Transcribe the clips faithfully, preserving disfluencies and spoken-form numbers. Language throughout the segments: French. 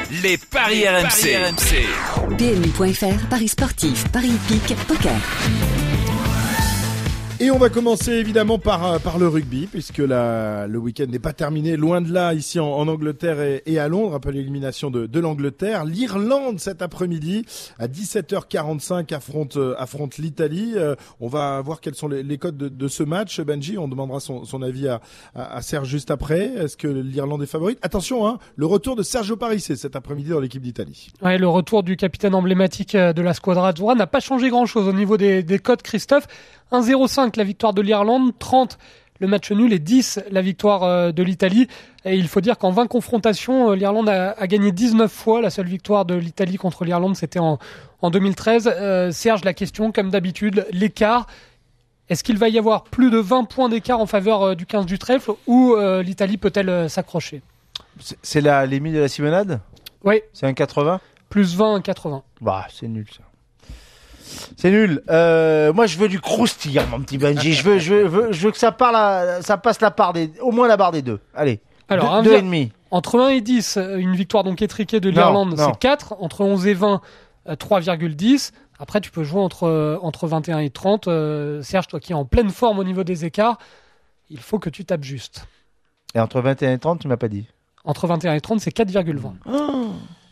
les paris R M C. P M U point F R, paris sportifs, paris hippiques, poker. Et on va commencer évidemment par par le rugby, puisque la, le week-end n'est pas terminé, loin de là, ici en, en Angleterre et, et à Londres, après l'élimination de, de l'Angleterre. L'Irlande cet après-midi à dix-sept heures quarante-cinq affronte affronte l'Italie. Euh, on va voir quels sont les, les codes de, de ce match. Benji, on demandera son, son avis à, à, à Serge juste après. Est-ce que l'Irlande est favorite? Attention, hein, le retour de Sergio Parisse cet après-midi dans l'équipe d'Italie. Ouais, le retour du capitaine emblématique de la Squadra Azzurra n'a pas changé grand-chose au niveau des, des codes, Christophe. un zéro cinq la victoire de l'Irlande, trente le match nul et dix la victoire de l'Italie. Et il faut dire qu'en vingt confrontations, l'Irlande a, a gagné dix-neuf fois. La seule victoire de l'Italie contre l'Irlande, c'était en, en deux mille treize. Euh, Serge, la question, comme d'habitude, l'écart. Est-ce qu'il va y avoir plus de vingt points d'écart en faveur du quinze du trèfle ou euh, l'Italie peut-elle s'accrocher? C'est, c'est la limite de la Simonade? Oui. C'est un quatre-vingts? Plus vingt, un quatre-vingts. Bah, c'est nul ça. C'est nul. Euh, moi, je veux du croustillant, mon petit Benji. je veux, je veux, je veux, je veux que ça parle, à, ça passe la part des, au moins la barre des deux. Allez. Alors, deux, deux et demi. Entre un et dix, une victoire donc étriquée de l'Irlande, non, non. c'est quatre. Entre onze et vingt, trois virgule dix. Après, tu peux jouer entre, entre vingt et un et trente. Euh, Serge, toi qui es en pleine forme au niveau des écarts, il faut que tu tapes juste. Et entre vingt et un et trente, tu m'as pas dit? Entre vingt et un et trente, c'est quatre virgule vingt. Oh.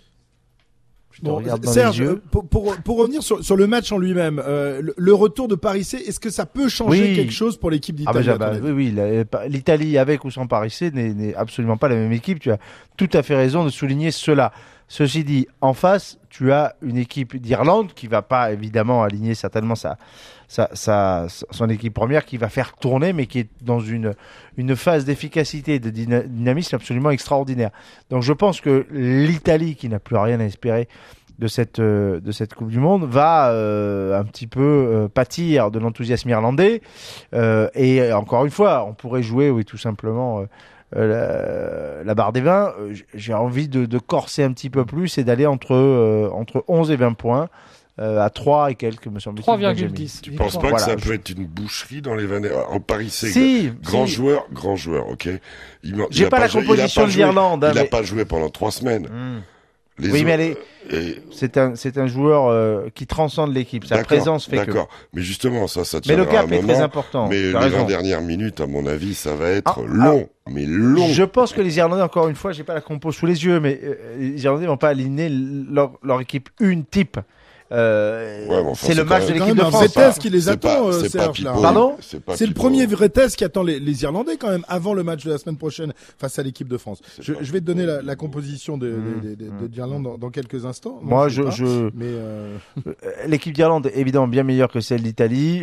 Bon, Serge, pour, pour, pour revenir sur, sur le match en lui-même, euh, le, le retour de Parissé, est-ce que ça peut changer oui. quelque chose pour l'équipe d'Italie? Ah bah, bah, oui, oui, la, l'Italie avec ou sans Parissé n'est, n'est absolument pas la même équipe. Tu as tout à fait raison de souligner cela. Ceci dit, en face, tu as une équipe d'Irlande qui va pas évidemment aligner certainement sa, sa, sa, son équipe première, qui va faire tourner, mais qui est dans une, une phase d'efficacité, de dynamisme absolument extraordinaire. Donc je pense que l'Italie, qui n'a plus rien à espérer de cette, euh, de cette Coupe du Monde, va euh, un petit peu euh, pâtir de l'enthousiasme irlandais. Euh, et encore une fois, on pourrait jouer, oui, tout simplement... Euh, Euh, la, la barre des vingt, euh, j'ai envie de, de corser un petit peu plus et d'aller entre, euh, entre onze et vingt points, euh, à trois et quelques, me semble-t-il. trois virgule dix. Tu penses pas voilà, que ça je... peut être une boucherie dans les vingt en Paris? C'est si, grand si. joueur, grand joueur, ok. Il, j'ai il pas, pas la joué, composition de l'Irlande. Il n'a mais... pas joué pendant trois semaines. Mmh. Les oui, autres, mais elle est, et... c'est un, c'est un joueur euh, qui transcende l'équipe. Sa d'accord, présence fait d'accord. que. D'accord. Mais justement, ça, ça tient. Mais le cap est moment, très important. Mais les raison. vingt dernières minutes, à mon avis, ça va être ah, long. Ah, mais long. Je pense que les Irlandais, encore une fois, j'ai pas la compo sous les yeux, mais euh, les Irlandais vont pas aligner leur, leur équipe une type. Euh, ouais, bon, enfin, c'est, c'est le match de l'équipe de France. C'est un vrai test qui les attend, pas, Serge. Là. Pardon? C'est, c'est le premier vrai test qui attend les, les Irlandais quand même avant le match de la semaine prochaine face à l'équipe de France. Je, je vais te donner la, la composition de, mmh, de, de, de, de d'Irlande dans, dans quelques instants. Moi, non, je, je, je... Mais euh... l'équipe d'Irlande est évidemment bien meilleure que celle d'Italie.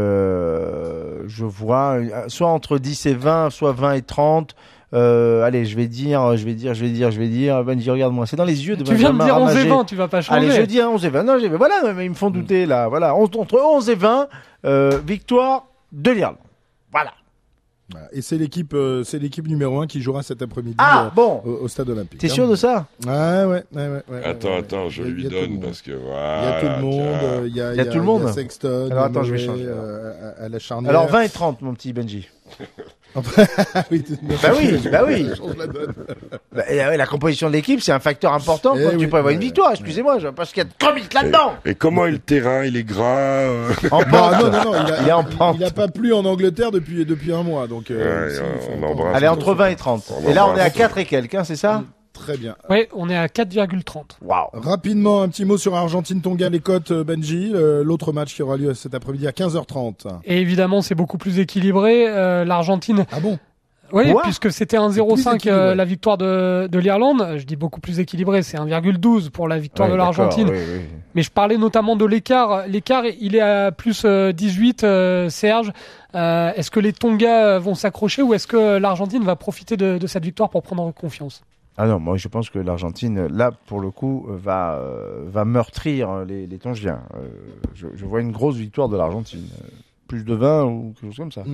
Euh, je vois soit entre dix et vingt, soit vingt et trente. Euh, allez, je vais dire, je vais dire, je vais dire, je vais dire. Benji, regarde-moi, c'est dans les yeux de tu Benjamin. Tu viens de dire Ramagé. onze et vingt, tu vas pas changer. Allez, je dis onze et vingt. Non, j'ai, voilà, mais ils me font douter là. Voilà, entre onze et vingt, euh, victoire de l'Irlande. Voilà. Et c'est l'équipe, euh, c'est l'équipe numéro un qui jouera cet après-midi ah, euh, bon. au, au stade olympique. T'es hein. sûr de ça? Ouais, ouais, ouais, ouais, ouais. Attends, ouais, attends, je ouais. lui y a, y a donne parce que voilà. Il y a tout le monde. Il y a, il y a, y a tout le monde. Il y a Sexton. Alors attends, Noé, je vais changer. Euh, à, à la charnière. Alors vingt et trente, mon petit Benji. oui, bah oui, bah oui. bah, la, la composition de l'équipe, c'est un facteur important quand eh tu oui, prévois ouais, une victoire. Excusez-moi, je parce qu'il y a de comiques là-dedans. Et, et comment est le terrain? Il est gras. Euh... En pente. Non, non, non, il, a, il est en pente. Il n'a pas plu en Angleterre depuis depuis un mois, donc. Euh, ouais, si, on, on embrasse. Allez, entre vingt et trente. On et là, on est à embrasse. quatre et quelques, hein, c'est ça? Très bien. Oui, on est à quatre virgule trente. Waouh. Rapidement, un petit mot sur Argentine-Tonga, les cotes, Benji. Euh, l'autre match qui aura lieu cet après-midi à quinze heures trente. Et évidemment, c'est beaucoup plus équilibré. Euh, L'Argentine. Ah bon? Oui, What puisque c'était un zéro cinq euh, la victoire de, de l'Irlande. Je dis beaucoup plus équilibré, c'est un virgule douze pour la victoire ouais, de l'Argentine. Oui, oui. Mais je parlais notamment de l'écart. L'écart, il est à plus dix-huit, euh, Serge. Euh, est-ce que les Tonga vont s'accrocher ou est-ce que l'Argentine va profiter de, de cette victoire pour prendre confiance? Ah non, moi je pense que l'Argentine, là, pour le coup, va, euh, va meurtrir les, les Tongiens. Euh, je, je vois une grosse victoire de l'Argentine. Euh, plus de vingt ou quelque chose comme ça. Mm.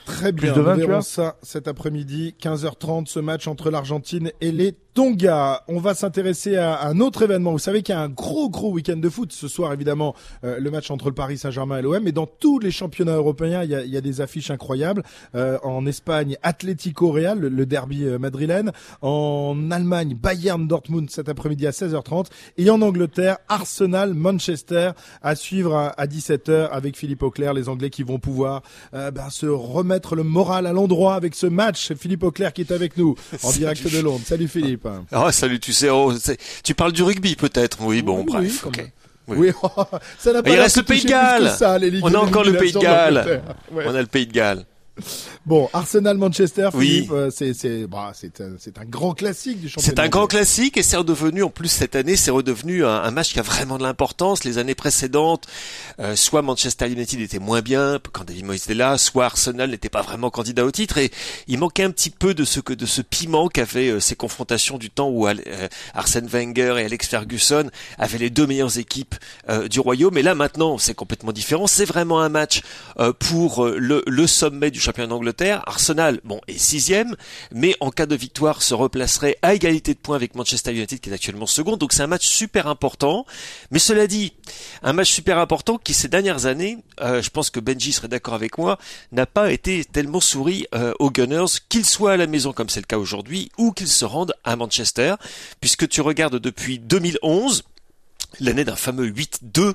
Très bien, Plus de vingt, nous tu verrons vois. ça cet après-midi, quinze heures trente, ce match entre l'Argentine et les Tonga. On va s'intéresser à un autre événement. Vous savez qu'il y a un gros gros week-end de foot ce soir, évidemment, euh, le match entre le Paris Saint-Germain et l'O M. Mais dans tous les championnats européens, il y a, il y a des affiches incroyables. Euh, en Espagne, Atlético Real, le, le derby euh, madrilène. En Allemagne, Bayern Dortmund cet après-midi à seize heures trente. Et en Angleterre, Arsenal Manchester à suivre à, à dix-sept heures avec Philippe Auclair, les Anglais qui vont pouvoir euh, ben, se remettre le moral à l'endroit avec ce match. Philippe Auclair qui est avec nous en direct de Londres. Salut Philippe. Ah, salut, tu sais, oh, tu parles du rugby peut-être, oui, bon, Oui, bref, oui, ok. Oui, oui oh, ça n'a pas Il l'air reste de le Pays de toucher plus Galles. que ça, les ligues On a encore le Pays de d'élimination Galles. d'Angleterre. Ouais. On a le Pays de Galles. Bon, Arsenal Manchester, Oui. Philippe, euh, c'est c'est bah c'est un, c'est un grand classique du championnat. C'est un grand anglais. classique et c'est redevenu, en plus cette année, c'est redevenu un, un match qui a vraiment de l'importance. Les années précédentes, euh, soit Manchester United était moins bien quand David Moyes était là, soit Arsenal n'était pas vraiment candidat au titre et il manquait un petit peu de ce que de ce piment qu'avaient euh, ces confrontations du temps où euh, Arsène Wenger et Alex Ferguson avaient les deux meilleures équipes euh, du royaume. Et là maintenant, c'est complètement différent. C'est vraiment un match euh, pour euh, le, le sommet du championnat d'Angleterre. Arsenal, bon, est sixième, mais en cas de victoire se replacerait à égalité de points avec Manchester United qui est actuellement second. Donc c'est un match super important. Mais cela dit, un match super important qui ces dernières années, euh, je pense que Benji serait d'accord avec moi, n'a pas été tellement souri euh, aux Gunners, qu'ils soient à la maison comme c'est le cas aujourd'hui, ou qu'ils se rendent à Manchester, puisque tu regardes depuis deux mille onze, l'année d'un fameux huit deux,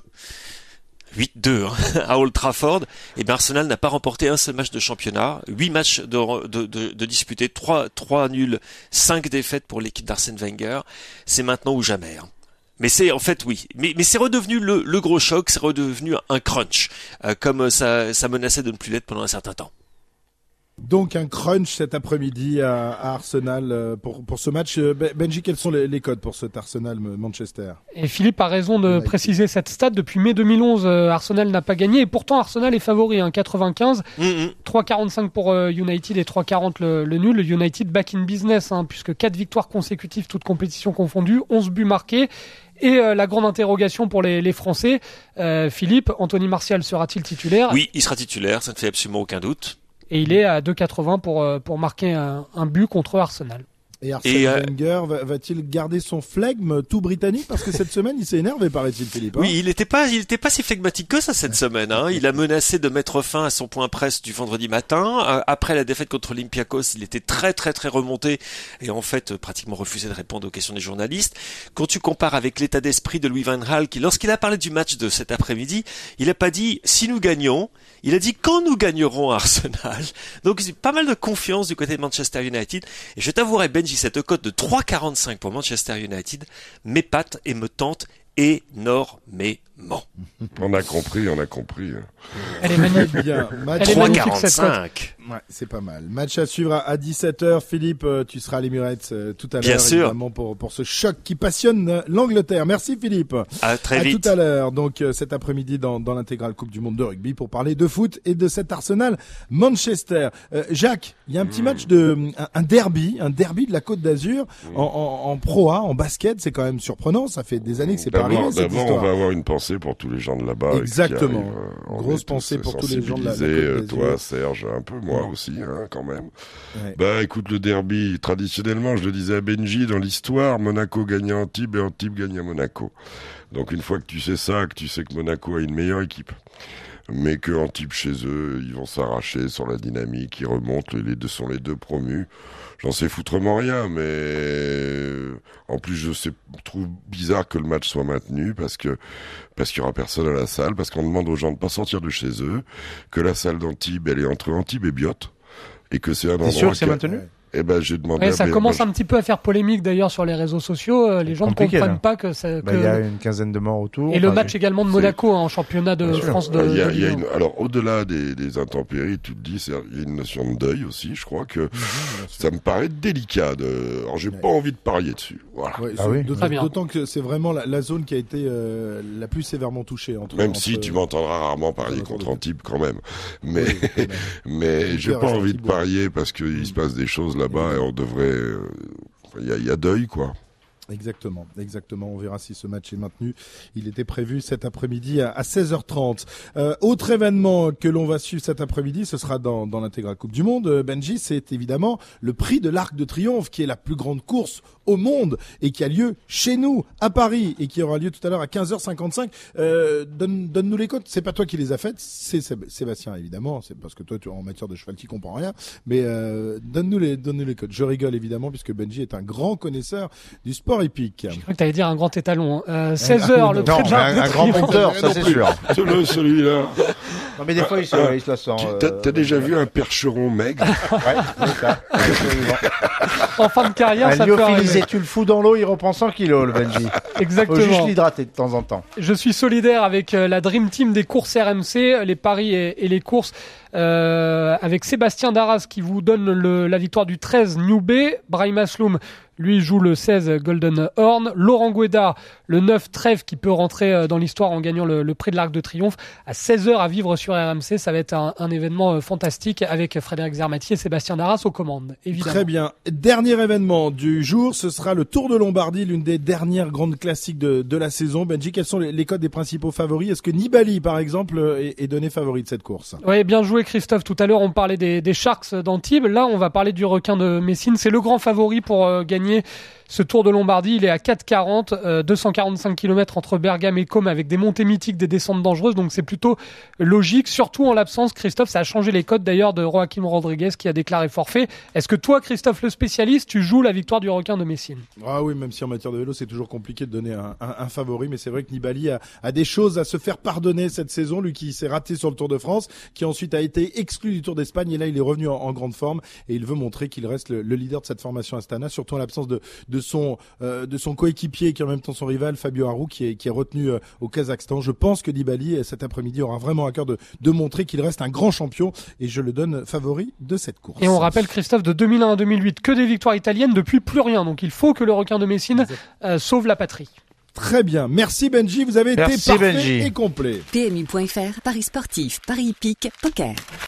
huit deux hein, à Old Trafford, et bien Arsenal n'a pas remporté un seul match de championnat, huit matchs de, de, de, de disputés, trois, trois nuls, cinq défaites pour l'équipe d'Arsène Wenger. C'est maintenant ou jamais. Hein. Mais c'est en fait oui, mais, mais c'est redevenu le, le gros choc, c'est redevenu un crunch, euh, comme ça, ça menaçait de ne plus l'être pendant un certain temps. Donc un crunch cet après-midi à, à Arsenal euh, pour pour ce match. Euh, Benji, quels sont les, les codes pour cet Arsenal Manchester? Et Philippe a raison de Ouais. préciser cette stat. Depuis mai deux mille onze, euh, Arsenal n'a pas gagné. Et pourtant, Arsenal est favori, hein, quatre-vingt-quinze. Mm-hmm. trois quarante-cinq pour euh, United et trois quarante le, le nul. Le United back in business, hein, puisque quatre victoires consécutives, toutes compétitions confondues, onze buts marqués. Et euh, la grande interrogation pour les, les Français, euh, Philippe, Anthony Martial sera-t-il titulaire? Oui, il sera titulaire, ça ne fait absolument aucun doute. Et il est à deux quatre-vingts pour, euh, pour marquer un, un but contre Arsenal. Et Arsène Et, euh, Wenger va, va-t-il garder son flegme tout britannique parce que cette semaine il s'est énervé, paraît-il, Philippe. Hein Oui, il n'était pas, il était pas si flegmatique que ça cette semaine. Hein. Il a menacé de mettre fin à son point presse du vendredi matin. Euh, après la défaite contre Olympiakos, il était très très très remonté et en fait euh, pratiquement refusé de répondre aux questions des journalistes. Quand tu compares avec l'état d'esprit de Louis van Gaal, qui lorsqu'il a parlé du match de cet après-midi, il a pas dit si nous gagnons, il a dit quand nous gagnerons à Arsenal. Donc il y a pas mal de confiance du côté de Manchester United. Et je t'avouerai, Benji, cette cote de trois quarante-cinq pour Manchester United m'épate et me tente énormément. On a compris, on a compris. Elle est magnifique. Très bien. Match Elle est trois magnifique, cette cote. quarante-cinq. Ouais, c'est pas mal. Match à suivre à, à dix-sept heures. Philippe, euh, tu seras à l'Emirates euh, tout à l'heure, Bien sûr. évidemment, pour, pour ce choc qui passionne euh, l'Angleterre. Merci Philippe. À très à vite. tout à l'heure, donc euh, cet après-midi dans, dans l'intégrale Coupe du Monde de rugby pour parler de foot et de cet Arsenal Manchester. Euh, Jacques, il y a un petit match de un, un derby, un derby de la Côte d'Azur en, en, en Pro A, en basket. C'est quand même surprenant. Ça fait des années que c'est pas D'abord, arrivé cette d'abord, on histoire. va avoir une pensée pour tous les gens de là-bas. Exactement. Qui arrivent, euh, on Grosse est tous pensée pour tous les gens de la- la sensibilisés, Côte euh, d'Azur. Toi, Serge, un peu, moi Ouais. aussi, hein, quand même. Ouais. Bah, écoute, le derby, traditionnellement, je le disais à Benji, dans l'histoire, Monaco gagnait Antibes et Antibes gagnait Monaco. Donc, une fois que tu sais ça, que tu sais que Monaco a une meilleure équipe, mais que Antibes chez eux, ils vont s'arracher sur la dynamique, ils remontent, les deux sont les deux promus. J'en sais foutrement rien, mais en plus je sais, trouve bizarre que le match soit maintenu parce que parce qu'il y aura personne à la salle, parce qu'on demande aux gens de pas sortir de chez eux, que la salle d'Antibes elle est entre Antibes et Biot et que c'est un endroit. T'es sûr que c'est qui- maintenu? Eh ben j'ai demandé. Ouais, à ça Ben- commence ben, un petit peu à faire polémique d'ailleurs sur les réseaux sociaux. Euh, Les gens ne Compliqué, comprennent là. pas que ça. Bah, que- il y a une quinzaine de morts autour. Et le Enfin, match également de Monaco hein, en championnat de Bien sûr. France de, Il y a- de il y a Ligue une- alors au-delà des, des intempéries, tu te dis, c'est- il y a une notion de deuil aussi. Je crois que ça me paraît délicat. De... Alors j'ai pas envie de parier dessus. Voilà. Ouais, Ah c'est- oui. d'autant, Très bien. d'autant que c'est vraiment la, la zone qui a été euh, la plus sévèrement touchée. Entre, Même entre- si tu m'entendras rarement parier entre- contre Antibes quand même. Mais, Oui, quand même. mais Le j'ai cœur pas reste envie de Antibes. parier parce qu'il se passe des choses là-bas et on devrait. euh, Il y, a, il y a deuil, quoi. Exactement, exactement. On verra si ce match est maintenu. Il était prévu cet après-midi à, à seize heures trente. Euh, autre événement que l'on va suivre cet après-midi, ce sera dans, dans l'intégrale Coupe du Monde. Euh, Benji, c'est évidemment le prix de l'Arc de Triomphe, qui est la plus grande course au monde et qui a lieu chez nous, à Paris, et qui aura lieu tout à l'heure à quinze heures cinquante-cinq. Euh, donne, donne-nous les codes. C'est pas toi qui les as faites, c'est Sébastien, évidemment. C'est parce que toi, tu, en matière de cheval, tu comprends rien. Mais euh, donne-nous les, donne-nous les codes. Je rigole, évidemment, puisque Benji est un grand connaisseur du sport hippique. Je crois que tu allais dire un grand étalon. Euh, seize heures, le non, prix de l'Arc de un, un grand Triomphe. monteur, ça c'est sûr. C'est le celui-là. Non, mais des fois, il se, euh, il se la sent. Tu- euh, T'as, t'as déjà vu un percheron maigre? Ouais, c'est ça. Absolument. En fin de carrière, Un ça peut arriver. lyophilisé, tu le fous dans l'eau, il reprend cent kilos, le Benji. Faut juste Exactement. l'hydrater de temps en temps. Je suis solidaire avec euh, la Dream Team des courses R M C, les paris et, et les courses, euh, avec Sébastien Darras qui vous donne le, la victoire du treize New Bay, Brahim Asloum lui joue le seize Golden Horn, Laurent Guédard le neuf Trèfle qui peut rentrer euh, dans l'histoire en gagnant le, le prix de l'Arc de Triomphe à seize heures à vivre sur R M C. Ça va être un, un événement euh, fantastique avec Frédéric Zermati et Sébastien Darras aux commandes, évidemment. Très bien. Dernier événement du jour, ce sera le Tour de Lombardie, l'une des dernières grandes classiques de, de la saison. Benji, quels sont les, les codes des principaux favoris? Est-ce que Nibali, par exemple, est, est donné favori de cette course? Oui, bien joué Christophe. Tout à l'heure, on parlait des, des Sharks d'Antibes. Là, on va parler du requin de Messine. C'est le grand favori pour euh, gagner ce Tour de Lombardie. Il est à quatre quarante, euh, deux cent quarante-cinq kilomètres entre Bergame et Côme avec des montées mythiques, des descentes dangereuses. Donc c'est plutôt logique, surtout en l'absence, Christophe, ça a changé les codes d'ailleurs de Joaquim Rodriguez qui a déclaré forfait. Est-ce que toi, Christophe, le spécialiste, tu joues la victoire du requin de Messine? Ah oui, même si en matière de vélo, c'est toujours compliqué de donner un, un, un favori, mais c'est vrai que Nibali a, a des choses à se faire pardonner cette saison, lui qui s'est raté sur le Tour de France, qui ensuite a été exclu du Tour d'Espagne, et là il est revenu en, en grande forme, et il veut montrer qu'il reste le, le leader de cette formation Astana, surtout en l'absence de, de son euh, de son coéquipier, qui est en même temps son rival, Fabio Aru, qui est, qui est retenu euh, au Kazakhstan. Je pense que Nibali, cet après-midi, aura vraiment à cœur de, de montrer qu'il reste un grand champion, et je le donne favori de cette course. Et on rappelle, Christophe, de deux mille un à deux mille huit, que des victoires italiennes, depuis plus rien. Donc il faut que le requin de Messine euh, sauve la patrie. Très bien. Merci Benji, vous avez Merci été parfait Benji. et complet. P M U point F R, Paris sportif, Paris hippique, poker.